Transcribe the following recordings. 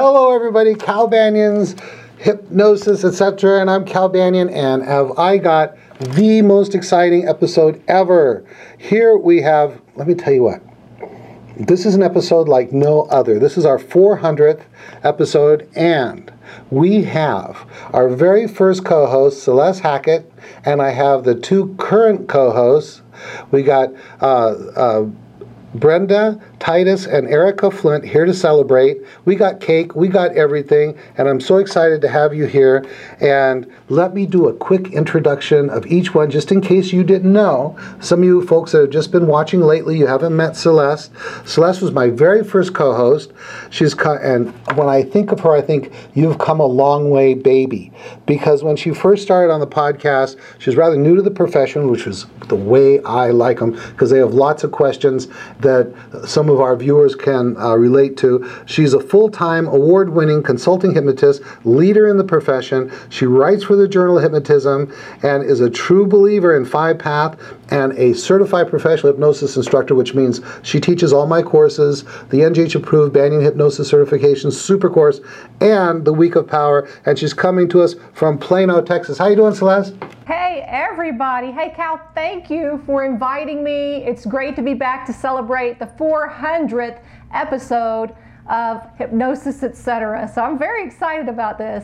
Hello everybody, Cal Banyan's Hypnosis, etc. And I'm Cal Banyan, and have I got the most exciting episode ever. Here we have, let me tell you what, this is an episode like no other. This is our 400th episode, and we have our very first co-host, Celeste Hackett, and I have the two current co-hosts. We got Brenda, Titus, and Erica Flint here to celebrate. We got cake, we got everything, and I'm so excited to have you here. And let me do a quick introduction of each one, just in case you didn't know. Some of you folks that have just been watching lately, you haven't met Celeste. Celeste was my very first co-host. And when I think of her, I think you've come a long way, baby. Because when she first started on the podcast, she was rather new to the profession, which was the way I like them, because they have lots of questions that some of our viewers can relate to. She's a full-time, award-winning consulting hypnotist, leader in the profession. She writes for the Journal of Hypnotism and is a true believer in 5-Path and a certified professional hypnosis instructor, which means she teaches all my courses, the NGH-approved Banyan Hypnosis Certification Super Course, and the Week of Power. And she's coming to us from Plano, Texas. How you doing, Celeste? Hey, everybody. Hey, Cal, thank you for inviting me. It's great to be back to celebrate the 400th episode of Hypnosis, etc. So I'm very excited about this.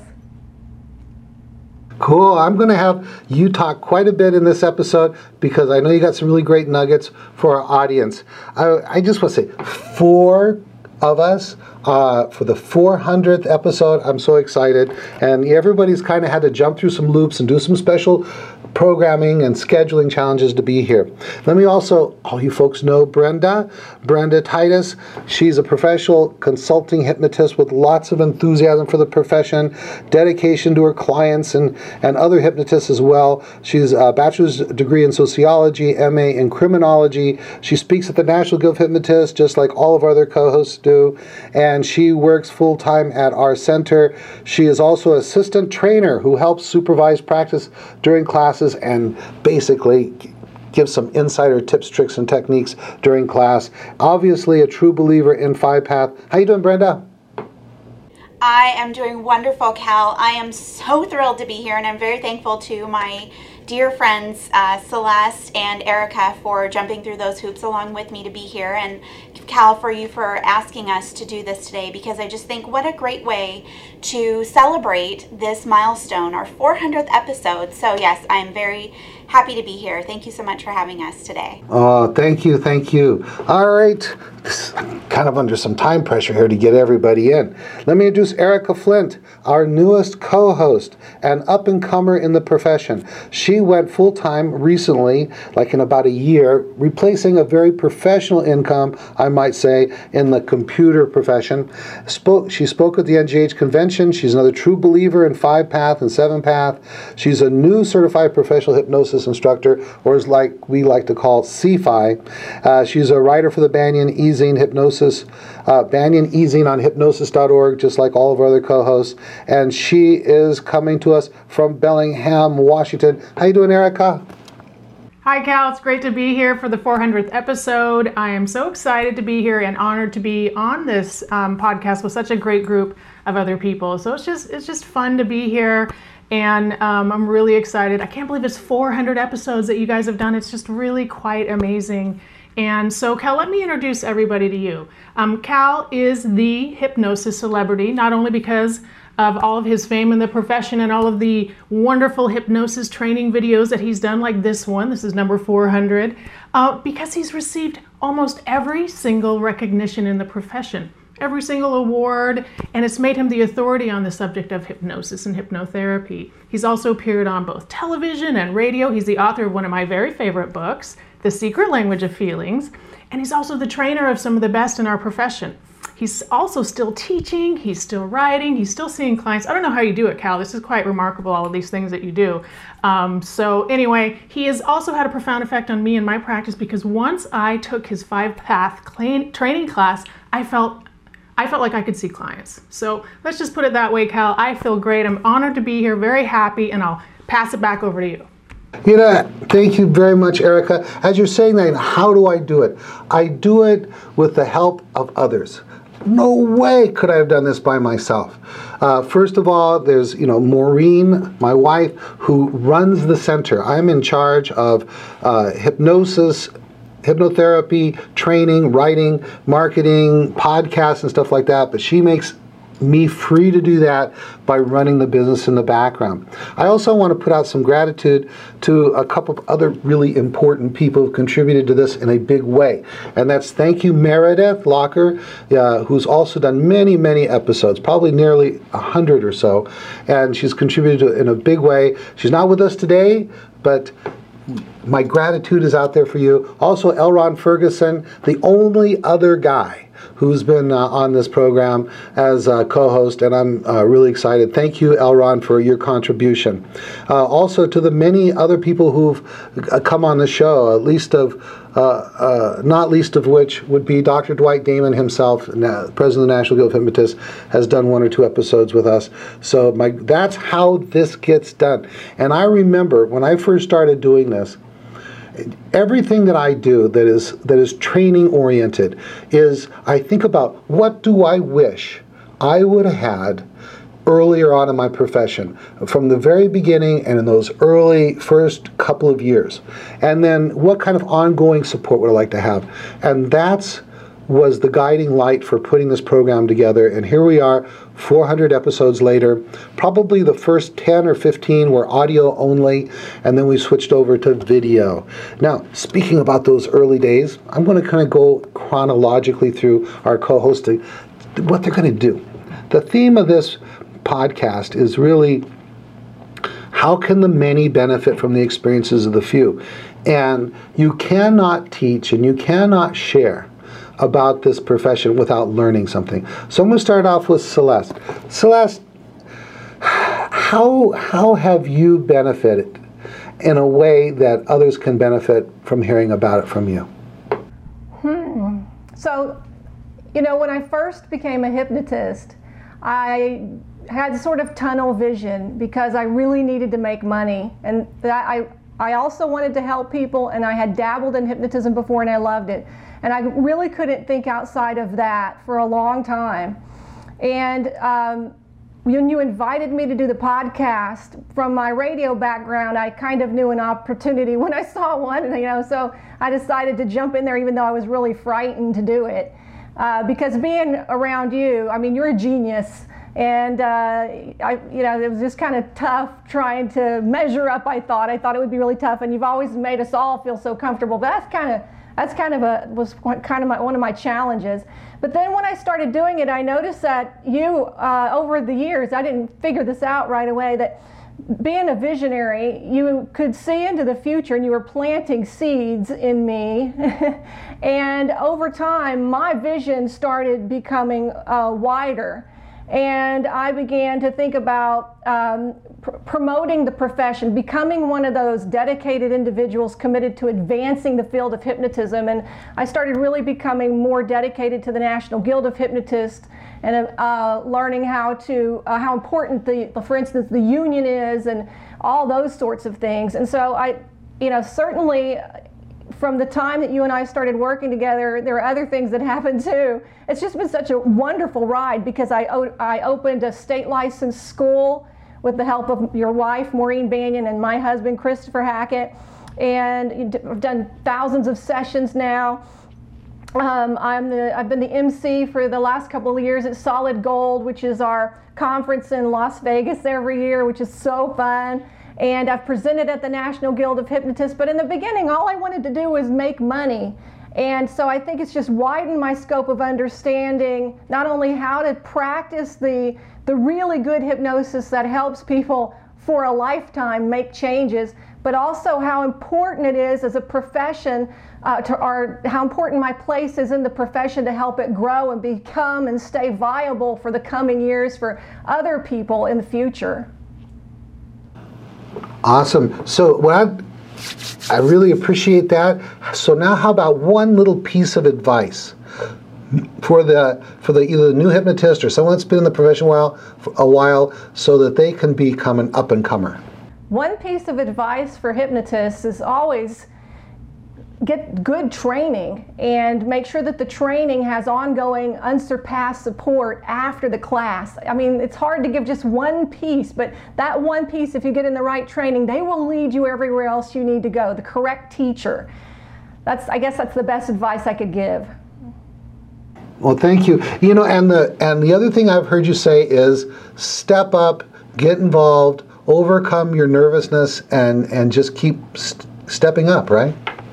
Cool. I'm going to have you talk quite a bit in this episode because I know you got some really great nuggets for our audience. I just want to say, four of us for the 400th episode. I'm so excited, and everybody's kind of had to jump through some loops and do some special programming and scheduling challenges to be here. Let me also, all you folks know Brenda Titus. She's a professional consulting hypnotist with lots of enthusiasm for the profession, dedication to her clients and other hypnotists as well. She's a bachelor's degree in sociology, MA in criminology. She speaks at the National Guild of Hypnotists, just like all of our other co-hosts do, and she works full-time at our center. She is also an assistant trainer who helps supervise practice during classes and basically give some insider tips, tricks, and techniques during class. Obviously a true believer in 5-Path. How you doing, Brenda? I am doing wonderful, Cal. I am so thrilled to be here, and I'm very thankful to my dear friends Celeste and Erica for jumping through those hoops along with me to be here, and Cal, for you for asking us to do this today, because I just think what a great way to celebrate this milestone, our 400th episode. So yes, I'm very happy to be here. Thank you so much for having us today. Oh, thank you. All right, kind of under some time pressure here to get everybody in. Let me introduce Erica Flint, our newest co-host and up-and-comer in the profession. She went full-time recently, like in about a year, replacing a very professional income, I might say, in the computer profession. She spoke at the NGH convention. She's another true believer in 5-Path and 7-Path. She's a new certified professional hypnosis instructor, or as we like to call CFI. She's a writer for the Banyan E-Zine Hypnosis, Banyan E-Zine on hypnosis.org, just like all of our other co-hosts. And she is coming to us from Bellingham, Washington. How you doing, Erica? Hi, Cal. It's great to be here for the 400th episode. I am so excited to be here and honored to be on this podcast with such a great group of other people. So it's just fun to be here. And I'm really excited. I can't believe it's 400 episodes that you guys have done. It's just really quite amazing. And so, Cal, let me introduce everybody to you. Cal is the hypnosis celebrity, not only because of all of his fame in the profession and all of the wonderful hypnosis training videos that he's done, like this one. This is number 400, because he's received almost every single recognition in the profession. Every single award, and it's made him the authority on the subject of hypnosis and hypnotherapy. He's also appeared on both television and radio. He's the author of one of my very favorite books, The Secret Language of Feelings, and he's also the trainer of some of the best in our profession. He's also still teaching, he's still writing, he's still seeing clients. I don't know how you do it, Cal. This is quite remarkable, all of these things that you do. So anyway, he has also had a profound effect on me and my practice, because once I took his 5-Path training class, I felt like I could see clients. So let's just put it that way, Cal. I feel great. I'm honored to be here, very happy, and I'll pass it back over to you. You know, thank you very much, Erica. As you're saying that, how do I do it? I do it with the help of others. no way could I have done this by myself. First of all, there's Maureen, my wife, who runs the center. I'm in charge of hypnosis, hypnotherapy, training, writing, marketing, podcasts, and stuff like that. But she makes me free to do that by running the business in the background. I also want to put out some gratitude to a couple of other really important people who contributed to this in a big way. And that's thank you, Meredith Locker, who's also done many, many episodes, probably nearly 100 or so. And she's contributed in a big way. She's not with us today, but my gratitude is out there for you. Also, L. Ron Ferguson, the only other guy who's been on this program as a co-host, and I'm really excited. Thank you, L. Ron, for your contribution. Also, to the many other people who've come on the show, not least of which would be Dr. Dwight Damon himself, President of the National Guild of Hypnotists, has done 1 or 2 episodes with us. So that's how this gets done. And I remember when I first started doing this, everything that I do that is training oriented is I think about what do I wish I would have had earlier on in my profession, from the very beginning and in those early first couple of years. And then what kind of ongoing support would I like to have? And that's was the guiding light for putting this program together. And here we are, 400 episodes later. Probably the first 10 or 15 were audio only, and then we switched over to video. Now, speaking about those early days, I'm going to kind of go chronologically through our co-host what they're going to do. The theme of this podcast is really how can the many benefit from the experiences of the few? And you cannot teach and you cannot share about this profession without learning something. So I'm going to start off with Celeste. Celeste, how have you benefited in a way that others can benefit from hearing about it from you? So, when I first became a hypnotist, I had sort of tunnel vision because I really needed to make money, and that I also wanted to help people, and I had dabbled in hypnotism before and I loved it. And I really couldn't think outside of that for a long time. And when you invited me to do the podcast, from my radio background, I kind of knew an opportunity when I saw one, so I decided to jump in there even though I was really frightened to do it. Because being around you, you're a genius. And it was just kind of tough trying to measure up. I thought it would be really tough, and you've always made us all feel so comfortable. But was one of my challenges. But then when I started doing it, I noticed that over the years, I didn't figure this out right away, that being a visionary, you could see into the future and you were planting seeds in me. And over time, my vision started becoming wider. And I began to think about promoting the profession, becoming one of those dedicated individuals committed to advancing the field of hypnotism. And I started really becoming more dedicated to the National Guild of Hypnotists and learning how important for instance, the union is and all those sorts of things. And so certainly from the time that you and I started working together, there are other things that happened too. It's just been such a wonderful ride because I opened a state licensed school with the help of your wife, Maureen Banyan, and my husband, Christopher Hackett. And I've done thousands of sessions now. I've been the MC for the last couple of years at Solid Gold, which is our conference in Las Vegas every year, which is so fun. And I've presented at the National Guild of Hypnotists, but in the beginning, all I wanted to do was make money. And so I think it's just widened my scope of understanding not only how to practice the really good hypnosis that helps people for a lifetime make changes, but also how important it is as a profession, how important my place is in the profession to help it grow and become and stay viable for the coming years for other people in the future. Awesome. So I really appreciate that. So now how about one little piece of advice for either the new hypnotist or someone that's been in the profession a while so that they can become an up-and-comer? One piece of advice for hypnotists is always get good training and make sure that the training has ongoing, unsurpassed support after the class. I mean, it's hard to give just one piece, but that one piece, if you get in the right training, they will lead you everywhere else you need to go. The correct teacher. I guess that's the best advice I could give. Well, thank you. You know, and the other thing I've heard you say is step up, get involved, overcome your nervousness, and just keep stepping up, right?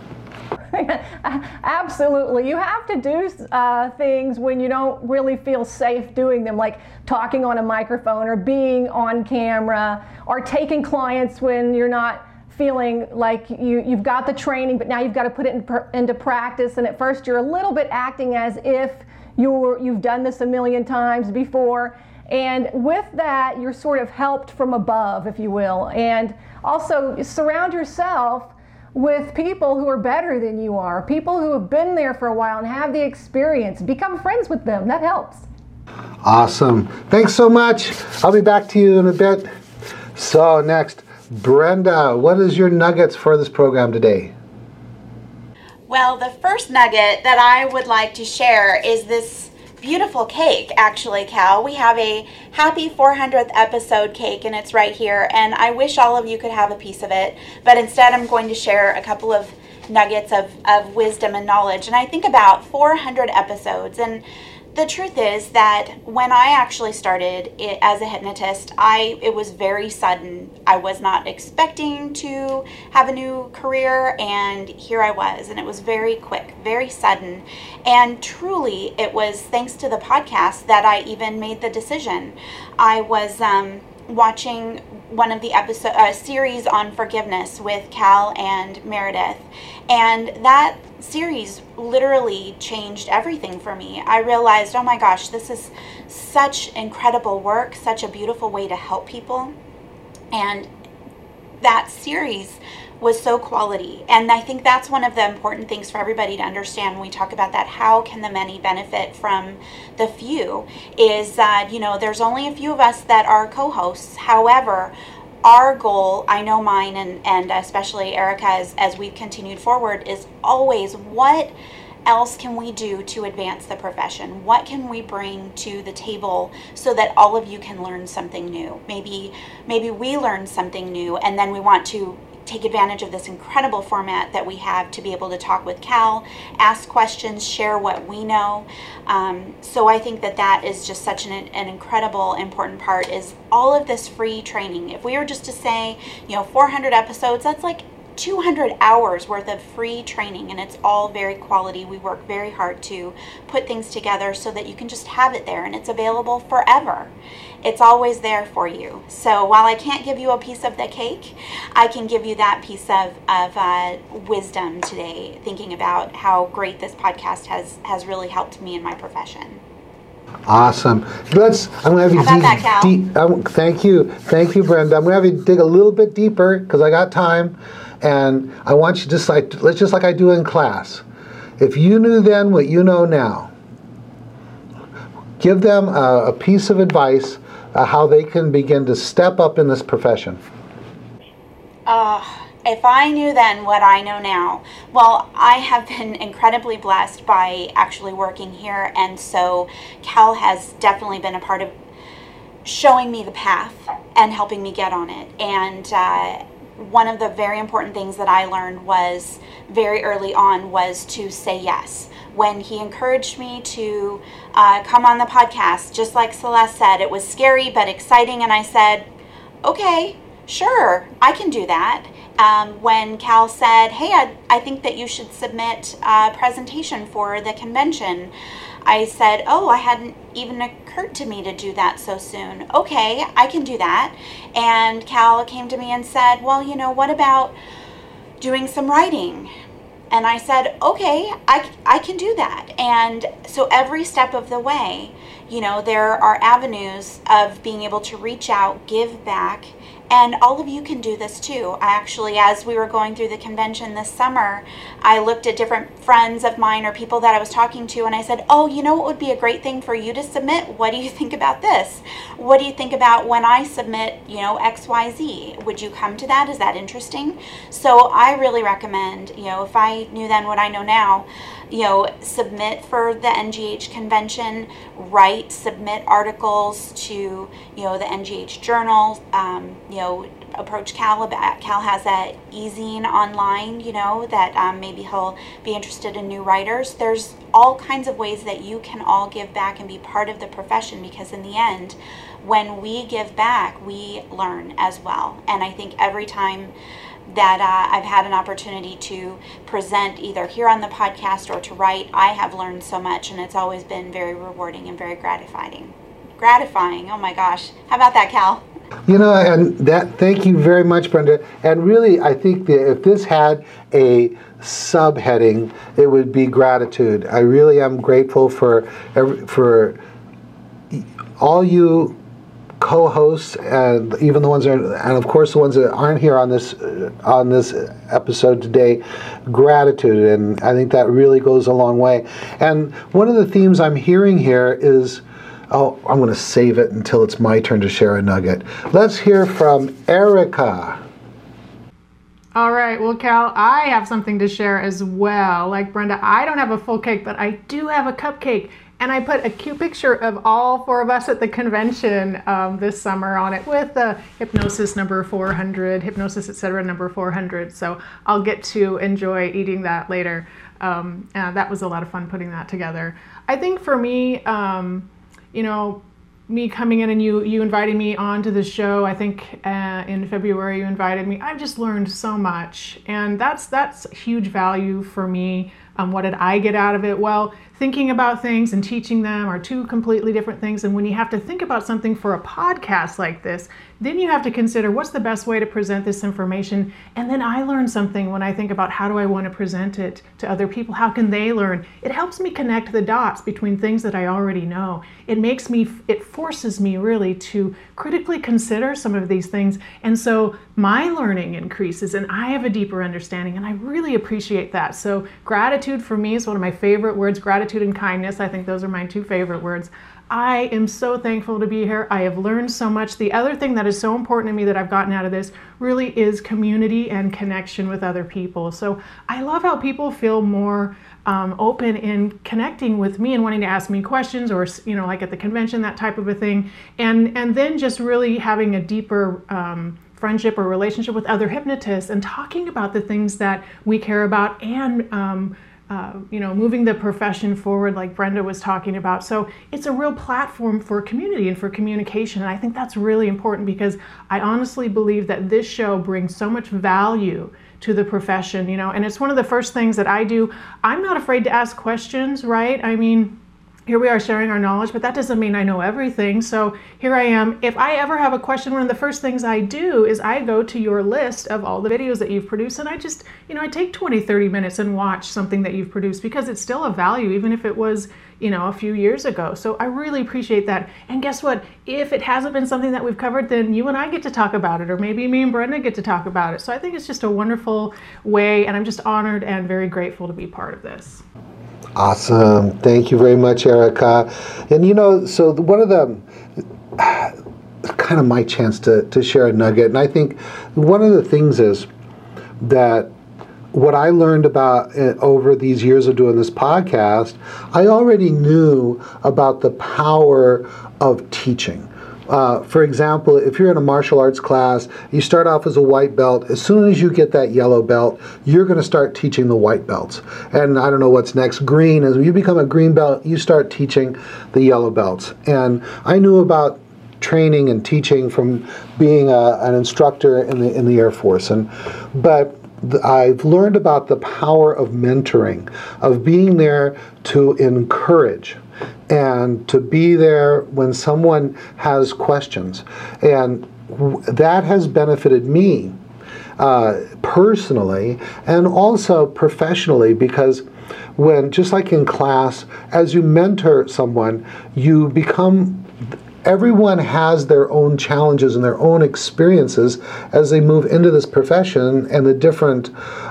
Absolutely. You have to do things when you don't really feel safe doing them, like talking on a microphone or being on camera or taking clients when you're not feeling like you've got the training, but now you've got to put it into practice. And at first you're a little bit acting as if you've done this a million times before. And with that, you're sort of helped from above, if you will. And also surround yourself with people who are better than you are, people who have been there for a while and have the experience. Become friends with them. That helps. Awesome. Thanks so much. I'll be back to you in a bit. So next, Brenda, what is your nuggets for this program today? Well, the first nugget that I would like to share is this beautiful cake, actually, Cal. We have a happy 400th episode cake, and it's right here, and I wish all of you could have a piece of it, but instead I'm going to share a couple of nuggets of wisdom and knowledge. And I think about 400 episodes, and the truth is that when I actually started as a hypnotist, it was very sudden. I was not expecting to have a new career, and here I was, and it was very quick, very sudden. And truly, it was thanks to the podcast that I even made the decision. I was watching one of the series on forgiveness with Cal and Meredith, and that series literally changed everything for me. I realized, oh my gosh, this is such incredible work, such a beautiful way to help people. And that series was so quality. And I think that's one of the important things for everybody to understand when we talk about that. How can the many benefit from the few? Is that, there's only a few of us that are co-hosts. However, our goal, I know mine and especially Erica's as we've continued forward, is always what else can we do to advance the profession? What can we bring to the table so that all of you can learn something new? Maybe we learn something new, and then we want to take advantage of this incredible format that we have to be able to talk with Cal, ask questions, share what we know. So I think that is just such an incredible, important part, is all of this free training. If we were just to say, 400 episodes, that's like 200 hours worth of free training, and it's all very quality. We work very hard to put things together so that you can just have it there, and it's available forever. It's always there for you. So while I can't give you a piece of the cake, I can give you that piece of wisdom today, thinking about how great this podcast has really helped me in my profession. Awesome. I'm going to have you thank you, Brenda. I'm going to have you dig a little bit deeper because I got time, and I want you just like I do in class. If you knew then what you know now, give them a piece of advice how they can begin to step up in this profession. If I knew then what I know now, well, I have been incredibly blessed by actually working here, and so Cal has definitely been a part of showing me the path and helping me get on it. And one of the very important things that I learned was very early on was to say yes. When he encouraged me to come on the podcast, just like Celeste said, it was scary but exciting, and I said, okay, sure, I can do that. When Cal said, hey, I think that you should submit a presentation for the convention, I said, oh, I hadn't even occurred to me to do that so soon. Okay, I can do that. And Cal came to me and said, well, what about doing some writing? And I said, okay, I can do that. And so every step of the way, there are avenues of being able to reach out, give back, and all of you can do this too. I actually, as we were going through the convention this summer, I looked at different friends of mine or people that I was talking to, and I said, oh, what would be a great thing for you to submit? What do you think about this? What do you think about when I submit, XYZ? Would you come to that? Is that interesting? So I really recommend, if I knew then what I know now, submit for the NGH convention, submit articles to, the NGH journal, approach Cal about, Cal has that e-zine online, that maybe he'll be interested in new writers. There's all kinds of ways that you can all give back and be part of the profession, because in the end, when we give back, we learn as well. And I think every time that I've had an opportunity to present either here on the podcast or to write, I have learned so much, and it's always been very rewarding and very gratifying. Oh my gosh. How about that, Cal? And thank you very much, Brenda. And really, I think that if this had a subheading, it would be gratitude. I really am grateful for all you co-hosts, and even the ones that are, and of course the ones that aren't here on this episode today. Gratitude, and I think that really goes a long way. And one of the themes I'm hearing here is, I'm going to save it until it's my turn to share a nugget. Let's hear from Erica. All right, well, Cal, I have something to share as well. Like Brenda, I don't have a full cake, but I do have a cupcake. And I put a cute picture of all four of us at the convention this summer on it with the hypnosis number 400, hypnosis, etc. number 400. So I'll get to enjoy eating that later. And that was a lot of fun putting that together. I think for me, me coming in and you inviting me onto the show, I think in February you invited me, I've just learned so much. And that's huge value for me. What did I get out of it? Well, thinking about things and teaching them are two completely different things. And when you have to think about something for a podcast like this, then you have to consider what's the best way to present this information. And then I learn something when I think about how do I want to present it to other people? How can they learn? It helps me connect the dots between things that I already know. It forces me really to critically consider some of these things. And so my learning increases and I have a deeper understanding, and I really appreciate that. So gratitude for me is one of my favorite words. Gratitude and kindness, I think those are my two favorite words. I am so thankful to be here. I have learned so much. The other thing that is so important to me that I've gotten out of this really is community and connection with other people. So I love how people feel more open in connecting with me and wanting to ask me questions, or like at the convention, that type of a thing. And then just really having a deeper friendship or relationship with other hypnotists and talking about the things that we care about, and moving the profession forward like Brenda was talking about. So it's a real platform for community and for communication. And I think that's really important, because I honestly believe that this show brings so much value to the profession, and it's one of the first things that I do. I'm not afraid to ask questions, right? I mean, here we are sharing our knowledge, but that doesn't mean I know everything. So here I am. If I ever have a question, one of the first things I do is I go to your list of all the videos that you've produced, and I just, I take 20, 30 minutes and watch something that you've produced, because it's still of value, even if it was, a few years ago. So I really appreciate that. And guess what? If it hasn't been something that we've covered, then you and I get to talk about it, or maybe me and Brenda get to talk about it. So I think it's just a wonderful way, and I'm just honored and very grateful to be part of this. Awesome. Thank you very much, Erica. And so one of the kind of my chance to share a nugget, and I think one of the things is that what I learned about over these years of doing this podcast, I already knew about the power of teaching. For example, if you're in a martial arts class, you start off as a white belt. As soon as you get that yellow belt, you're going to start teaching the white belts. And I don't know what's next. Green, as you become a green belt, you start teaching the yellow belts. And I knew about training and teaching from being an instructor in the Air Force. But I've learned about the power of mentoring, of being there to encourage, and to be there when someone has questions. And that has benefited me personally and also professionally, because when, just like in class, as you mentor someone, you become, everyone has their own challenges and their own experiences as they move into this profession and the different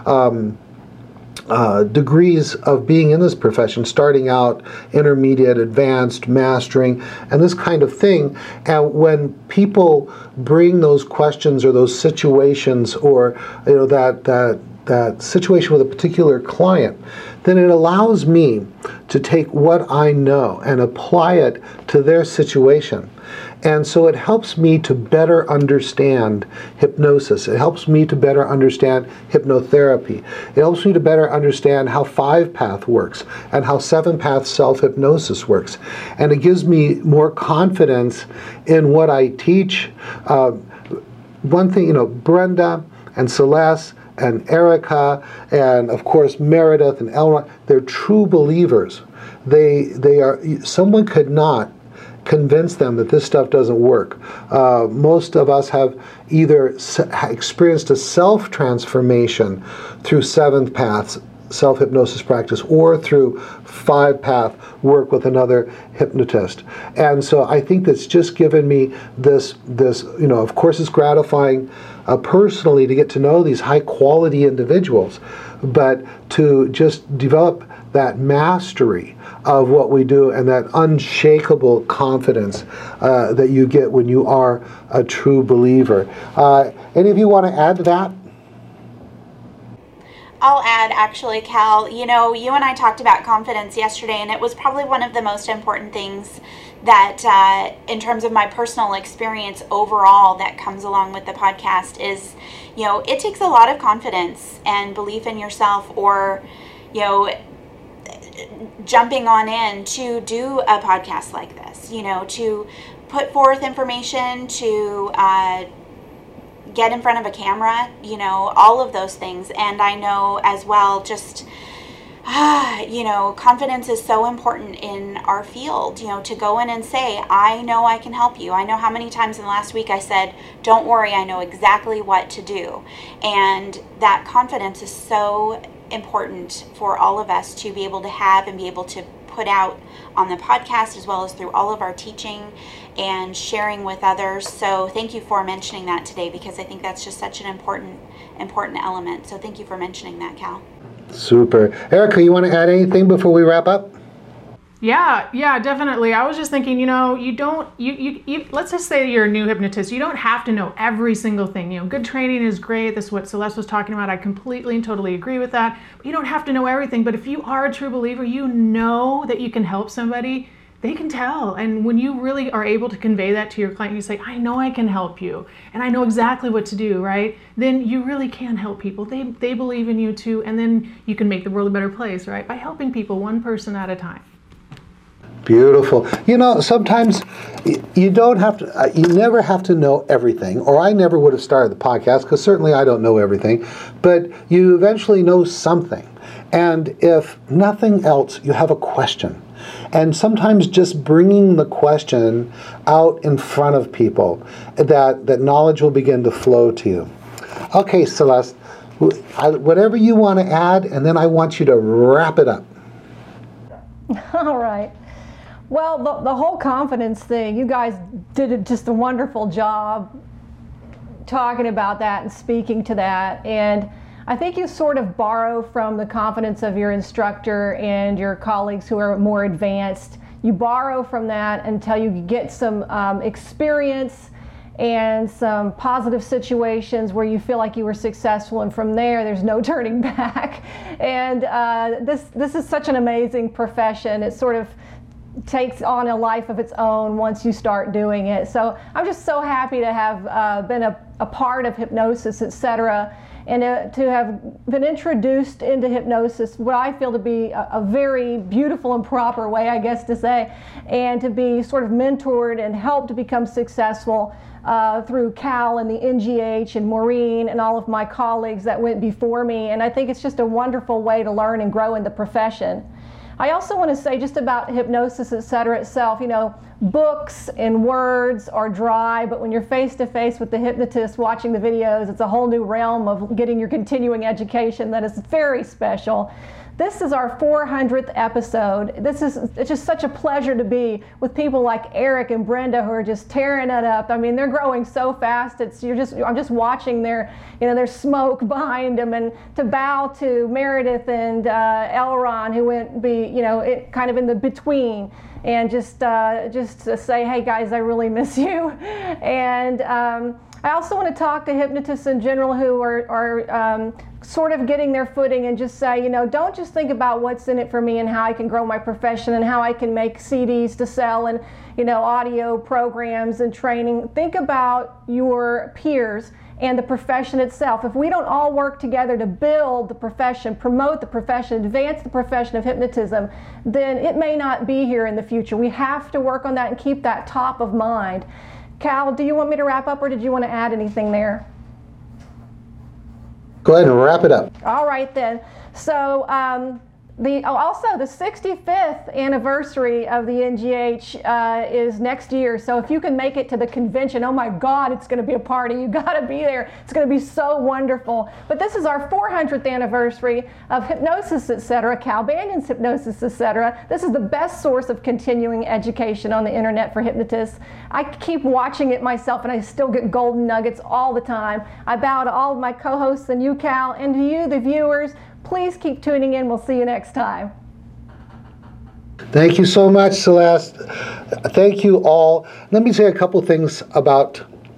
degrees of being in this profession, starting out intermediate, advanced, mastering, and this kind of thing. And when people bring those questions or those situations, or that situation with a particular client, then it allows me to take what I know and apply it to their situation. And so it helps me to better understand hypnosis. It helps me to better understand hypnotherapy. It helps me to better understand how 5-path works and how 7-path self-hypnosis works. And it gives me more confidence in what I teach. One thing, Brenda and Celeste and Erica and of course Meredith and Elma, they're true believers. They are, someone could not convince them that this stuff doesn't work. Most of us have either experienced a self-transformation through 7th path self-hypnosis practice or through 5-path work with another hypnotist. And so I think that's just given me this, of course it's gratifying personally to get to know these high-quality individuals, but to just develop that mastery of what we do and that unshakable confidence that you get when you are a true believer. Any of you want to add to that? I'll add, actually, Cal. You and I talked about confidence yesterday, and it was probably one of the most important things that, in terms of my personal experience overall, that comes along with the podcast is, it takes a lot of confidence and belief in yourself, or, jumping on in to do a podcast like this, to put forth information, to get in front of a camera, all of those things. And I know as well, just, confidence is so important in our field, to go in and say, I know I can help you. I know how many times in the last week I said, don't worry, I know exactly what to do. And that confidence is so important for all of us to be able to have and be able to put out on the podcast, as well as through all of our teaching and sharing with others. So thank you for mentioning that today, because I think that's just such an important element. So thank you for mentioning that, Cal. Super. Erica, you want to add anything before we wrap up? Yeah, definitely. I was just thinking, you let's just say you're a new hypnotist. You don't have to know every single thing. Good training is great. That's what Celeste was talking about. I completely and totally agree with that. But you don't have to know everything. But if you are a true believer, you know that you can help somebody. They can tell. And when you really are able to convey that to your client, you say, I know I can help you, and I know exactly what to do, right? Then you really can help people. They believe in you too, and then you can make the world a better place, right? By helping people one person at a time. Beautiful. Sometimes you don't have to, you never have to know everything, or I never would have started the podcast, because certainly I don't know everything, but you eventually know something. And if nothing else, you have a question. And sometimes just bringing the question out in front of people, that knowledge will begin to flow to you. Okay, Celeste, whatever you want to add, and then I want you to wrap it up. All right. Well, the whole confidence thing, you guys did just a wonderful job talking about that and speaking to that. And I think you sort of borrow from the confidence of your instructor and your colleagues who are more advanced. You borrow from that until you get some experience and some positive situations where you feel like you were successful, and from there's no turning back. And this is such an amazing profession. It sort of takes on a life of its own once you start doing it. So I'm just so happy to have been a part of hypnosis, etc., and to have been introduced into hypnosis, what I feel to be a very beautiful and proper way, I guess to say, and to be sort of mentored and helped to become successful through Cal and the NGH and Maureen and all of my colleagues that went before me. And I think it's just a wonderful way to learn and grow in the profession. I also want to say just about hypnosis, etc. itself, books and words are dry, but when you're face to face with the hypnotist watching the videos, it's a whole new realm of getting your continuing education that is very special. This is our 400th episode. It's just such a pleasure to be with people like Eric and Brenda who are just tearing it up. I mean, they're growing so fast. I'm just watching their smoke behind them, and to bow to Meredith and Elron, who went kind of in the between, and just to say, hey guys, I really miss you. And I also want to talk to hypnotists in general who are sort of getting their footing, and just say, don't just think about what's in it for me and how I can grow my profession and how I can make CDs to sell and audio programs and training. Think about your peers and the profession itself. If we don't all work together to build the profession, promote the profession, advance the profession of hypnotism, then it may not be here in the future. We have to work on that and keep that top of mind. Cal, do you want me to wrap up, or did you want to add anything there? Go ahead and wrap it up. All right then. So also the 65th anniversary of the NGH is next year. So if you can make it to the convention, oh my God, it's going to be a party. You got to be there. It's going to be so wonderful. But this is our 400th anniversary of Hypnosis Etc., Cal Banyan's Hypnosis Etc. This is the best source of continuing education on the internet for hypnotists. I keep watching it myself, and I still get golden nuggets all the time. I bow to all of my co-hosts and you, Cal, and to you, the viewers. Please keep tuning in. We'll see you next time. Thank you so much, Celeste. Thank you all. Let me say a couple things about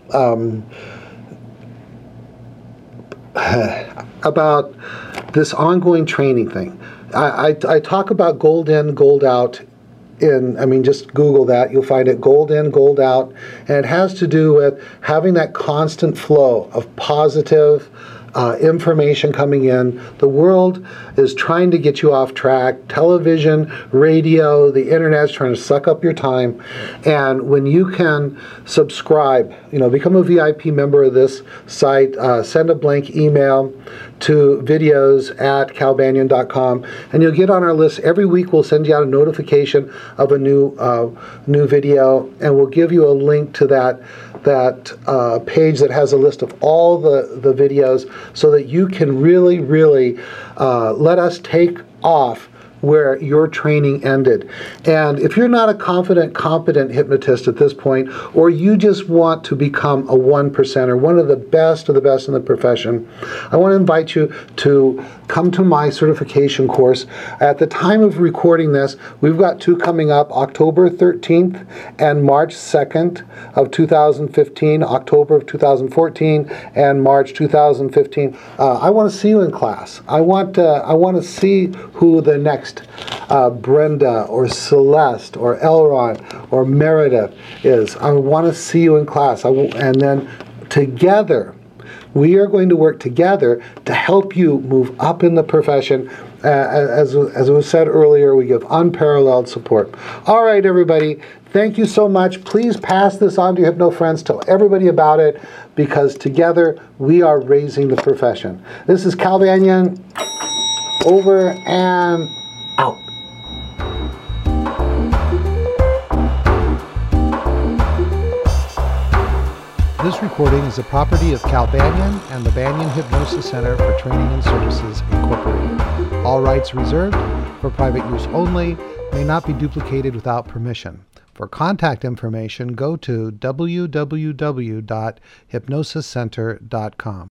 this ongoing training thing. I talk about gold in, gold out. Just Google that. You'll find it, gold in, gold out. And it has to do with having that constant flow of positive information coming in. The world is trying to get you off track. Television, radio, the internet is trying to suck up your time. And when you can subscribe, become a VIP member of this site, send a blank email to videos@calbanyan.com, and you'll get on our list. Every week we'll send you out a notification of a new video, and we'll give you a link to that page that has a list of all the videos, so that you can really let us take off where your training ended. And if you're not a confident, competent hypnotist at this point, or you just want to become a 1%er, one of the best in the profession, I want to invite you to come to my certification course. At the time of recording this, we've got two coming up, October 13th and March 2nd of 2015, October of 2014 and March 2015. I want to see you in class. I want to see who the next Brenda or Celeste or Elron or Meredith is. I want to see you in class. And then together, we are going to work together to help you move up in the profession. As was said earlier, we give unparalleled support. All right, everybody, thank you so much. Please pass this on to your hypno friends. Tell everybody about it, because together we are raising the profession. This is Cal Banyan, over and out. This recording is the property of Cal Banyan and the Banyan Hypnosis Center for Training and Services, Incorporated. All rights reserved, for private use only, may not be duplicated without permission. For contact information, go to www.hypnosiscenter.com.